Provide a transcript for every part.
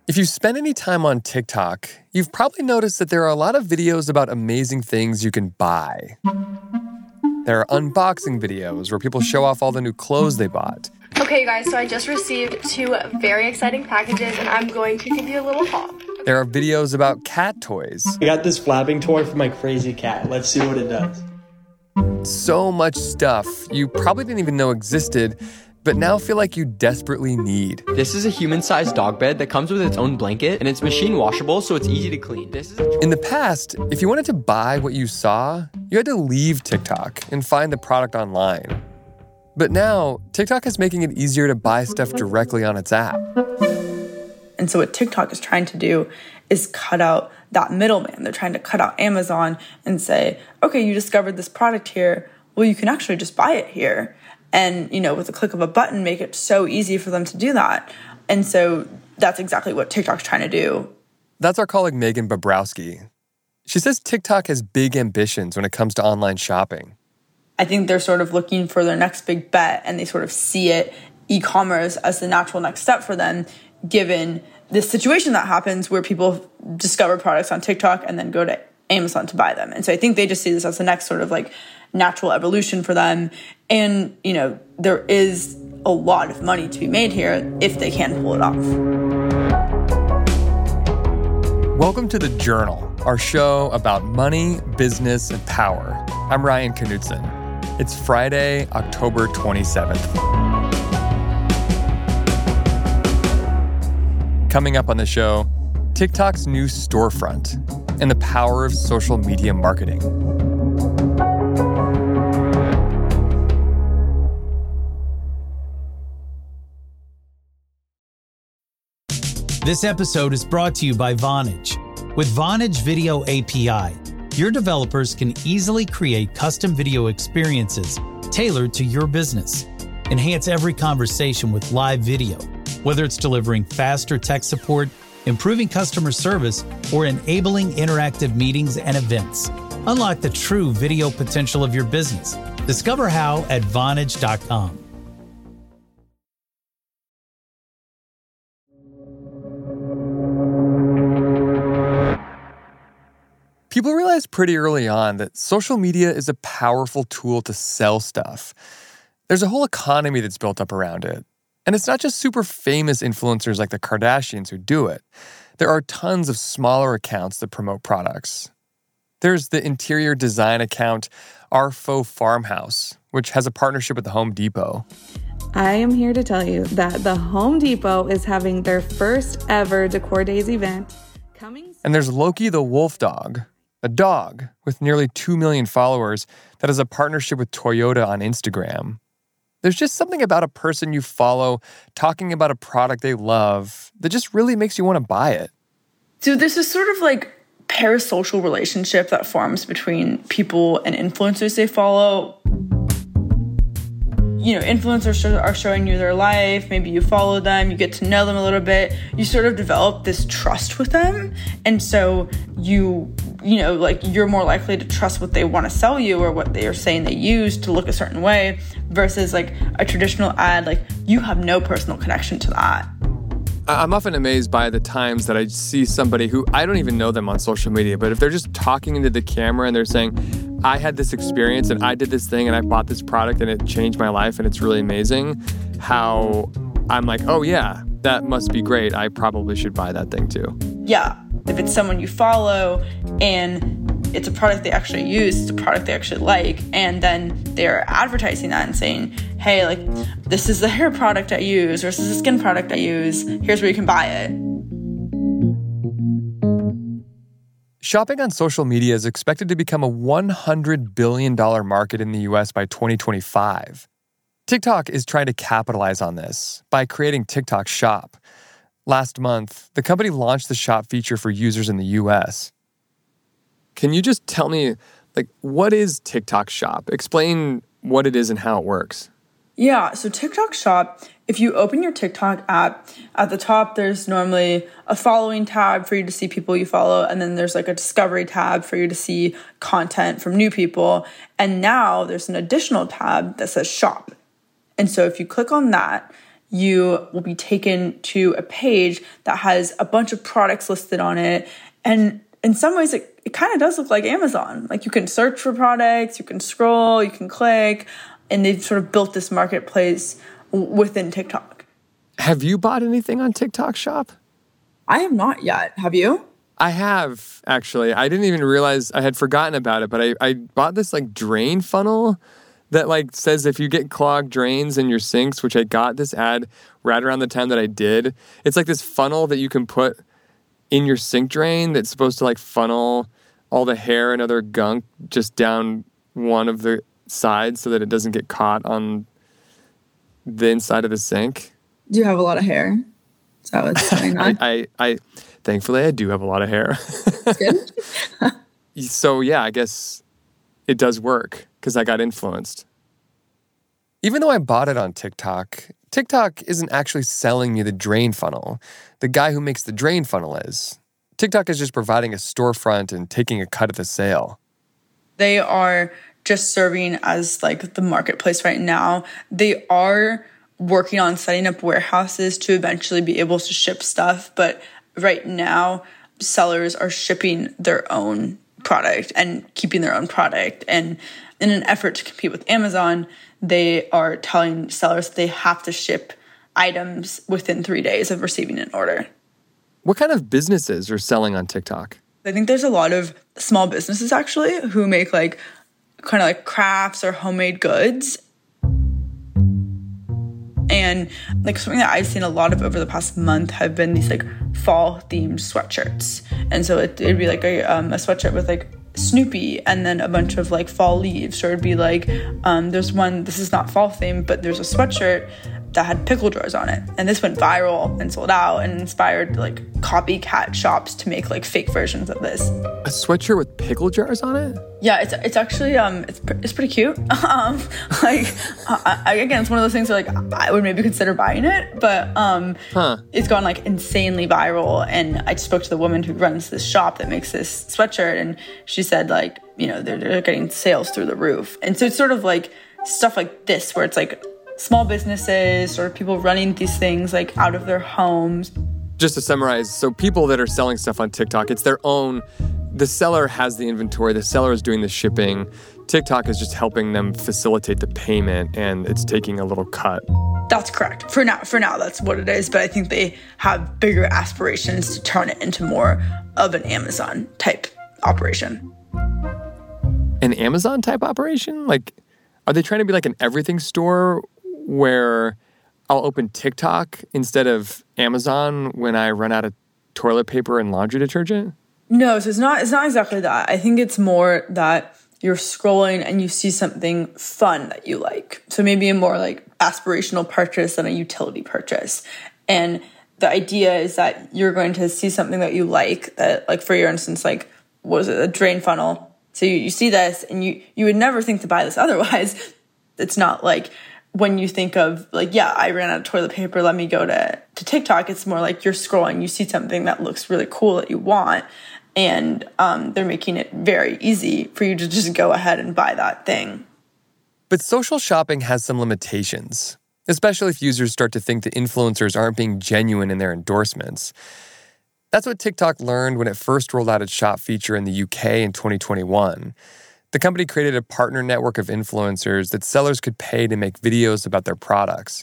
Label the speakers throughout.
Speaker 1: If you spend any time on TikTok, you've probably noticed that there are a lot of videos about amazing things you can buy. There are unboxing videos where people show off all the new clothes they bought.
Speaker 2: Okay, guys, so I just received 2 very exciting packages, and I'm going to give you a little haul.
Speaker 1: There are videos about cat toys.
Speaker 3: I got this flapping toy for my crazy cat. Let's see what it does.
Speaker 1: So much stuff you probably didn't even know existed, but now feel like you desperately need.
Speaker 4: This is a human-sized dog bed that comes with its own blanket, and it's machine washable, so it's easy to clean.
Speaker 1: In the past, if you wanted to buy what you saw, you had to leave TikTok and find the product online. But now, TikTok is making it easier to buy stuff directly on its app.
Speaker 5: And so what TikTok is trying to do is cut out that middleman. They're trying to cut out Amazon and say, okay, you discovered this product here. Well, you can actually just buy it here. And, with a click of a button, make it so easy for them to do that. And so that's exactly what TikTok's trying to do.
Speaker 1: That's our colleague Megan Bobrowski. She says TikTok has big ambitions when it comes to online shopping.
Speaker 5: I think they're sort of looking for their next big bet, and they sort of see it, e-commerce, as the natural next step for them, given this situation that happens where people discover products on TikTok and then go to Amazon to buy them. And so I think they just see this as the next sort of natural evolution for them. And, there is a lot of money to be made here if they can pull it off.
Speaker 1: Welcome to The Journal, our show about money, business, and power. I'm Ryan Knutson. It's Friday, October 27th. Coming up on the show, TikTok's new storefront and the power of social media marketing.
Speaker 6: This episode is brought to you by Vonage. With Vonage Video API, your developers can easily create custom video experiences tailored to your business. Enhance every conversation with live video, whether it's delivering faster tech support, improving customer service, or enabling interactive meetings and events. Unlock the true video potential of your business. Discover how at Vonage.com.
Speaker 1: People realized pretty early on that social media is a powerful tool to sell stuff. There's a whole economy that's built up around it. And it's not just super famous influencers like the Kardashians who do it. There are tons of smaller accounts that promote products. There's the interior design account Our Faux Farmhouse, which has a partnership with the Home Depot.
Speaker 7: I am here to tell you that the Home Depot is having their first ever Decor Days event coming.
Speaker 1: And there's Loki the Wolf Dog, a dog with nearly 2 million followers that has a partnership with Toyota on Instagram. There's just something about a person you follow talking about a product they love that just really makes you want to buy it.
Speaker 5: So there's this sort of parasocial relationship that forms between people and influencers they follow. Influencers are showing you their life. Maybe you follow them, you get to know them a little bit. You sort of develop this trust with them. And so you're more likely to trust what they want to sell you or what they are saying they use to look a certain way versus a traditional ad. You have no personal connection to that.
Speaker 1: I'm often amazed by the times that I see somebody who I don't even know them on social media, but if they're just talking into the camera and they're saying, I had this experience and I did this thing and I bought this product and it changed my life and it's really amazing, how I'm like, oh yeah, that must be great. I probably should buy that thing too.
Speaker 5: Yeah, if it's someone you follow and it's a product they actually use, it's a product they actually like, and then they're advertising that and saying, hey, this is the hair product I use, or this is the skin product I use, here's where you can buy it.
Speaker 1: Shopping on social media is expected to become a $100 billion market in the US by 2025. TikTok is trying to capitalize on this by creating TikTok Shop. Last month, the company launched the Shop feature for users in the US. Can you just tell me, what is TikTok Shop? Explain what it is and how it works.
Speaker 5: Yeah, so TikTok Shop, if you open your TikTok app, at the top there's normally a following tab for you to see people you follow, and then there's a discovery tab for you to see content from new people. And now there's an additional tab that says Shop. And so if you click on that, you will be taken to a page that has a bunch of products listed on it. And in some ways, it kind of does look like Amazon. Like you can search for products, you can scroll, you can click, and they've sort of built this marketplace within TikTok.
Speaker 1: Have you bought anything on TikTok Shop?
Speaker 5: I have not yet. Have you?
Speaker 1: I have, actually. I didn't even realize I had forgotten about it, but I bought this like drain funnel that like says if you get clogged drains in your sinks, which I got this ad right around the time that I did. It's like this funnel that you can put in your sink drain that's supposed to like funnel all the hair and other gunk just down one of the sides so that it doesn't get caught on the inside of the sink.
Speaker 5: Do you have a lot of hair? Is that what's going on?
Speaker 1: I thankfully I do have a lot of hair.
Speaker 5: That's good.
Speaker 1: So yeah, I guess it does work because I got influenced. Even though I bought it on TikTok, TikTok isn't actually selling me the drain funnel. The guy who makes the drain funnel is. TikTok is just providing a storefront and taking a cut of the sale.
Speaker 5: They are just serving as like the marketplace right now. They are working on setting up warehouses to eventually be able to ship stuff. But right now, sellers are shipping their own product and keeping their own product. And in an effort to compete with Amazon, they are telling sellers that they have to ship items within 3 days of receiving an order.
Speaker 1: What kind of businesses are selling on TikTok?
Speaker 5: I think there's a lot of small businesses actually who make like kind of like crafts or homemade goods. And like something that I've seen a lot of over the past month have been these like fall themed sweatshirts. And so it'd be like a sweatshirt with like Snoopy and then a bunch of like fall leaves. Or it'd be like, there's one, this is not fall themed, but there's a sweatshirt that had pickle jars on it. And this went viral and sold out and inspired like copycat shops to make like fake versions of this.
Speaker 1: A sweatshirt with pickle jars on it?
Speaker 5: Yeah, it's actually it's pretty cute. Again, it's one of those things where like I would maybe consider buying it, but it's gone like insanely viral. And I spoke to the woman who runs this shop that makes this sweatshirt, and she said like, you know, they're getting sales through the roof. And so it's sort of like stuff like this where it's like small businesses or people running these things like out of their homes.
Speaker 1: Just to summarize, so people that are selling stuff on TikTok, it's their own. The seller has the inventory. The seller is doing the shipping. TikTok is just helping them facilitate the payment, and it's taking a little cut.
Speaker 5: That's correct. For now, that's what it is. But I think they have bigger aspirations to turn it into more of an Amazon type operation.
Speaker 1: An Amazon type operation? Like, are they trying to be like an everything store where I'll open TikTok instead of Amazon when I run out of toilet paper and laundry detergent?
Speaker 5: No, so it's not exactly that. I think it's more that you're scrolling and you see something fun that you like. So maybe a more like aspirational purchase than a utility purchase. And the idea is that you're going to see something that you like, that like for your instance, like what is it, a drain funnel. So you see this and you would never think to buy this otherwise. It's not like when you think of like, yeah, I ran out of toilet paper, let me go to TikTok. It's more like you're scrolling, you see something that looks really cool that you want. And they're making it very easy for you to just go ahead and buy that thing.
Speaker 1: But social shopping has some limitations, especially if users start to think the influencers aren't being genuine in their endorsements. That's what TikTok learned when it first rolled out its shop feature in the UK in 2021. The company created a partner network of influencers that sellers could pay to make videos about their products.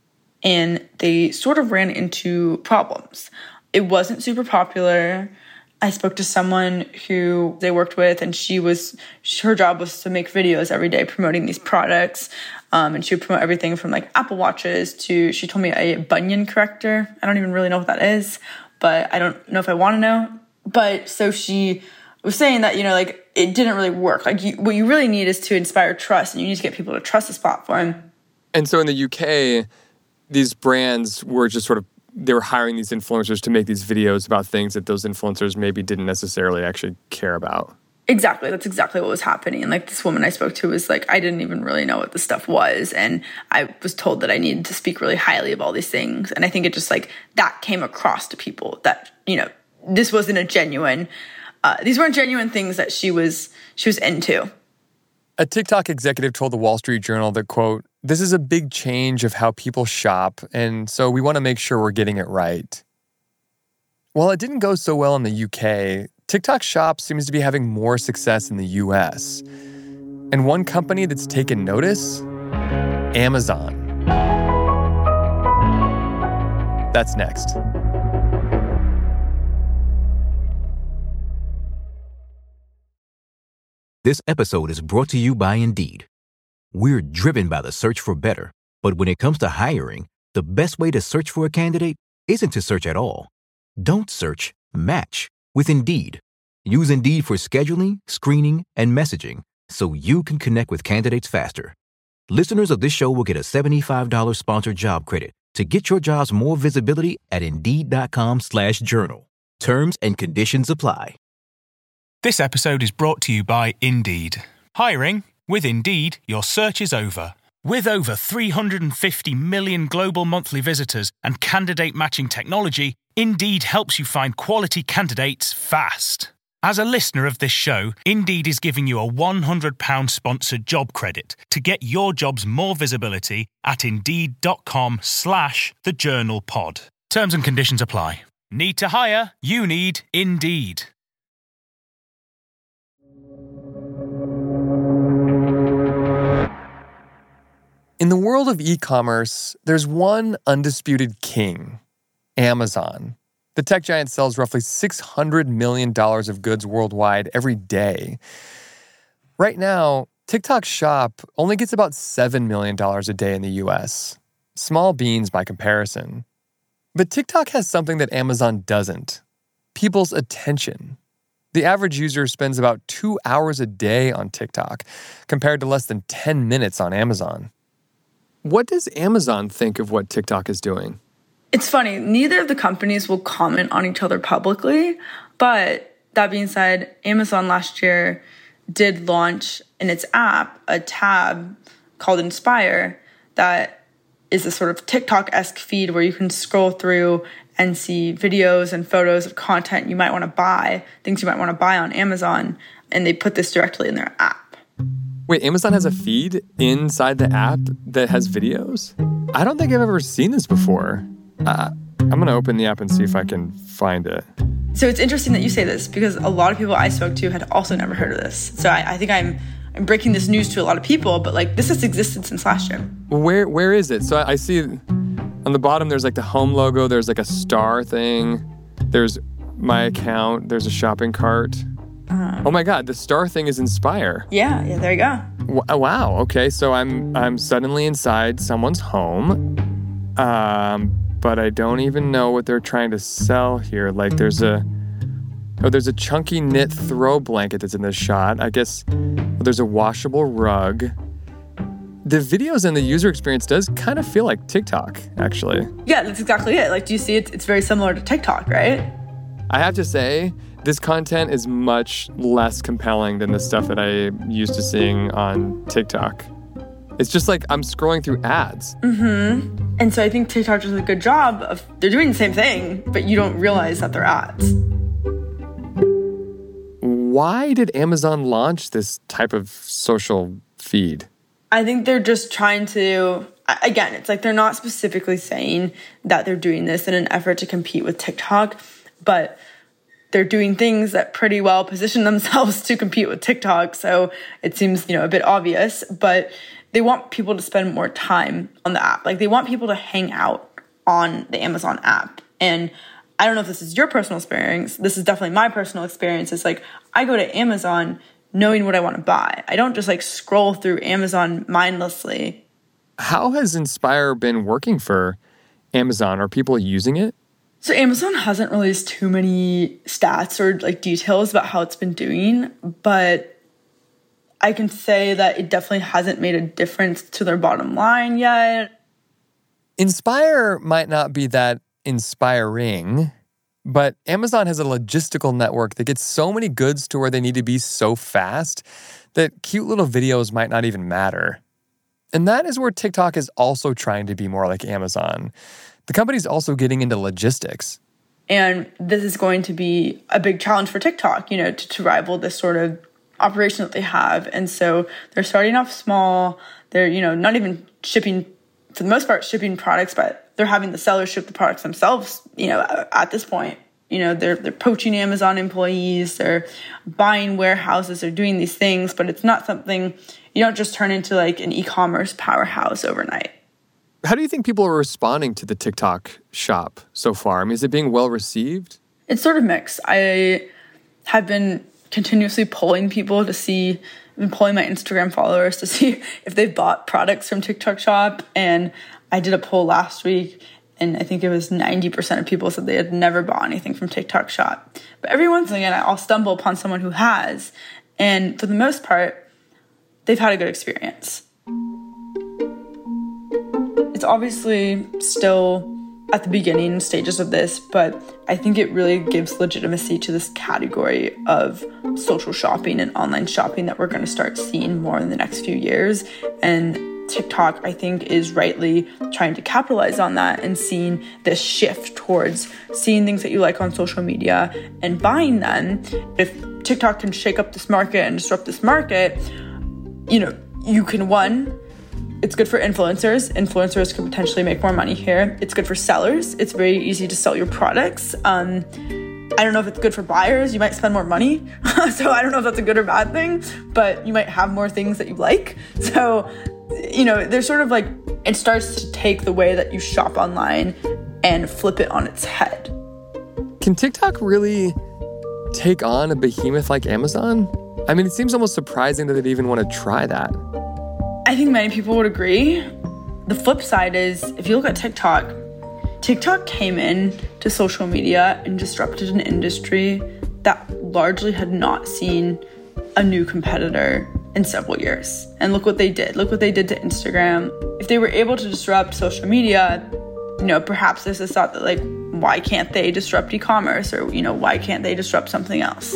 Speaker 5: And they sort of ran into problems. It wasn't super popular. I spoke to someone who they worked with, and her job was to make videos every day promoting these products. And she would promote everything from like Apple Watches to, she told me, a bunion corrector. I don't even really know what that is, but I don't know if I want to know. But so she was saying that, you know, like it didn't really work. Like what you really need is to inspire trust, and you need to get people to trust this platform.
Speaker 1: And so in the UK, these brands were just sort of, they were hiring these influencers to make these videos about things that those influencers maybe didn't necessarily actually care about.
Speaker 5: Exactly. That's exactly what was happening. And like this woman I spoke to was like, I didn't even really know what the stuff was. And I was told that I needed to speak really highly of all these things. And I think it just like that came across to people that, you know, this wasn't a genuine, these weren't genuine things that she was into.
Speaker 1: A TikTok executive told the Wall Street Journal that, quote, This is a big change of how people shop, and so we want to make sure we're getting it right. While it didn't go so well in the UK, TikTok Shop seems to be having more success in the US. And one company that's taken notice? Amazon. That's next.
Speaker 8: This episode is brought to you by Indeed. We're driven by the search for better, but when it comes to hiring, the best way to search for a candidate isn't to search at all. Don't search, match with Indeed. Use Indeed for scheduling, screening, and messaging so you can connect with candidates faster. Listeners of this show will get a $75 sponsored job credit to get your jobs more visibility at Indeed.com/journal. Terms and conditions apply.
Speaker 9: This episode is brought to you by Indeed. Hiring? With Indeed, your search is over. With over 350 million global monthly visitors and candidate matching technology, Indeed helps you find quality candidates fast. As a listener of this show, Indeed is giving you a £100 sponsored job credit to get your jobs more visibility at Indeed.com/thejournalpod. Terms and conditions apply. Need to hire? You need Indeed.
Speaker 1: In the world of e-commerce, there's one undisputed king, Amazon. The tech giant sells roughly $600 million of goods worldwide every day. Right now, TikTok Shop only gets about $7 million a day in the US. Small beans by comparison. But TikTok has something that Amazon doesn't: people's attention. The average user spends about 2 hours a day on TikTok, compared to less than 10 minutes on Amazon. What does Amazon think of what TikTok is doing?
Speaker 5: It's funny, neither of the companies will comment on each other publicly, but that being said, Amazon last year did launch in its app a tab called Inspire that is a sort of TikTok-esque feed where you can scroll through and see videos and photos of content you might want to buy, things you might want to buy on Amazon, and they put this directly in their app.
Speaker 1: Wait, Amazon has a feed inside the app that has videos? I don't think I've ever seen this before. I'm going to open the app and see if I can find it.
Speaker 5: So it's interesting that you say this because a lot of people I spoke to had also never heard of this. So I think I'm breaking this news to a lot of people, but like this has existed since last year.
Speaker 1: Well, where is it? So I see on the bottom there's like the home logo, there's like a star thing, there's my account, there's a shopping cart. Oh my God, the star thing is Inspire.
Speaker 5: Yeah, there you go.
Speaker 1: Wow, okay, so I'm suddenly inside someone's home, but I don't even know what they're trying to sell here. Like there's a chunky knit throw blanket that's in this shot. I guess there's a washable rug. The videos and the user experience does kind of feel like TikTok, actually.
Speaker 5: Yeah, that's exactly it. Like, do you see it? It's very similar to TikTok, right?
Speaker 1: I have to say, this content is much less compelling than the stuff that I'm used to seeing on TikTok. It's just like I'm scrolling through ads.
Speaker 5: Mm-hmm. And so I think TikTok does a good job of, they're doing the same thing, but you don't realize that they're ads.
Speaker 1: Why did Amazon launch this type of social feed?
Speaker 5: I think they're just trying to, again, it's like they're not specifically saying that they're doing this in an effort to compete with TikTok, but they're doing things that pretty well position themselves to compete with TikTok. So it seems, a bit obvious, but they want people to spend more time on the app. Like they want people to hang out on the Amazon app. And I don't know if this is your personal experience. This is definitely my personal experience. It's like I go to Amazon knowing what I want to buy. I don't just like scroll through Amazon mindlessly.
Speaker 1: How has Inspire been working for Amazon? Are people using it?
Speaker 5: So Amazon hasn't released too many stats or like details about how it's been doing, but I can say that it definitely hasn't made a difference to their bottom line yet.
Speaker 1: Inspire might not be that inspiring, but Amazon has a logistical network that gets so many goods to where they need to be so fast that cute little videos might not even matter. And that is where TikTok is also trying to be more like Amazon. The company's also getting into logistics.
Speaker 5: And this is going to be a big challenge for TikTok, to rival this sort of operation that they have. And so they're starting off small. They're, not even shipping, for the most part, shipping products, but they're having the sellers ship the products themselves, at this point. They're poaching Amazon employees, they're buying warehouses, they're doing these things, but it's not something, you don't just turn into like an e-commerce powerhouse overnight.
Speaker 1: How do you think people are responding to the TikTok shop so far? I mean, is it being well received?
Speaker 5: It's sort of mixed. I have been continuously polling people to see, I've been polling my Instagram followers to see if they've bought products from TikTok shop. And I did a poll last week, and I think it was 90% of people said they had never bought anything from TikTok shop. But every once and again, I'll stumble upon someone who has. And for the most part, they've had a good experience. It's obviously still at the beginning stages of this, but I think it really gives legitimacy to this category of social shopping and online shopping that we're going to start seeing more in the next few years. And TikTok, I think, is rightly trying to capitalize on that and seeing this shift towards seeing things that you like on social media and buying them. If TikTok can shake up this market and disrupt this market, you can, it's good for influencers. Influencers could potentially make more money here. It's good for sellers. It's very easy to sell your products. I don't know if it's good for buyers. You might spend more money. So I don't know if that's a good or bad thing, but you might have more things that you like. So, there's sort of like, it starts to take the way that you shop online and flip it on its head.
Speaker 1: Can TikTok really take on a behemoth like Amazon? I mean, it seems almost surprising that they'd even want to try that.
Speaker 5: I think many people would agree. The flip side is, if you look at TikTok came in to social media and disrupted an industry that largely had not seen a new competitor in several years. And look what they did. Look what they did to Instagram. If they were able to disrupt social media, perhaps this is thought that, like, why can't they disrupt e-commerce? Or, why can't they disrupt something else?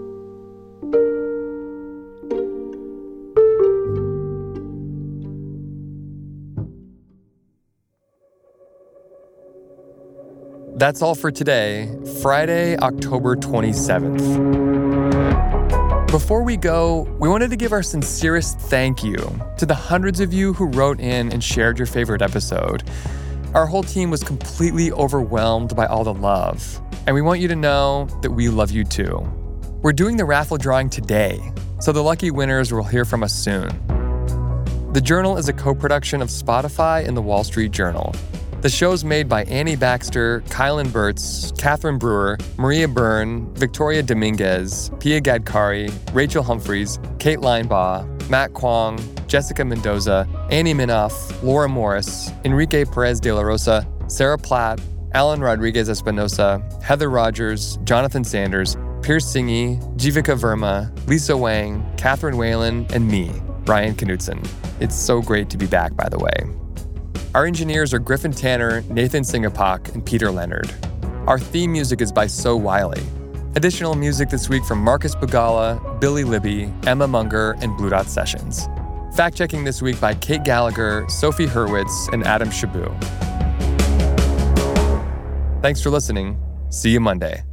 Speaker 1: That's all for today, Friday, October 27th. Before we go, we wanted to give our sincerest thank you to the hundreds of you who wrote in and shared your favorite episode. Our whole team was completely overwhelmed by all the love, and we want you to know that we love you too. We're doing the raffle drawing today, so the lucky winners will hear from us soon. The Journal is a co-production of Spotify and The Wall Street Journal. The show's made by Annie Baxter, Kylan Burtz, Catherine Brewer, Maria Byrne, Victoria Dominguez, Pia Gadkari, Rachel Humphreys, Kate Linebaugh, Matt Kwong, Jessica Mendoza, Annie Minoff, Laura Morris, Enrique Perez de la Rosa, Sarah Platt, Alan Rodriguez Espinosa, Heather Rogers, Jonathan Sanders, Pierce Singy, Jivika Verma, Lisa Wang, Catherine Whalen, and me, Ryan Knutson. It's so great to be back, by the way. Our engineers are Griffin Tanner, Nathan Singapak, and Peter Leonard. Our theme music is by So Wiley. Additional music this week from Marcus Bagala, Billy Libby, Emma Munger, and Blue Dot Sessions. Fact-checking this week by Kate Gallagher, Sophie Hurwitz, and Adam Shabu. Thanks for listening. See you Monday.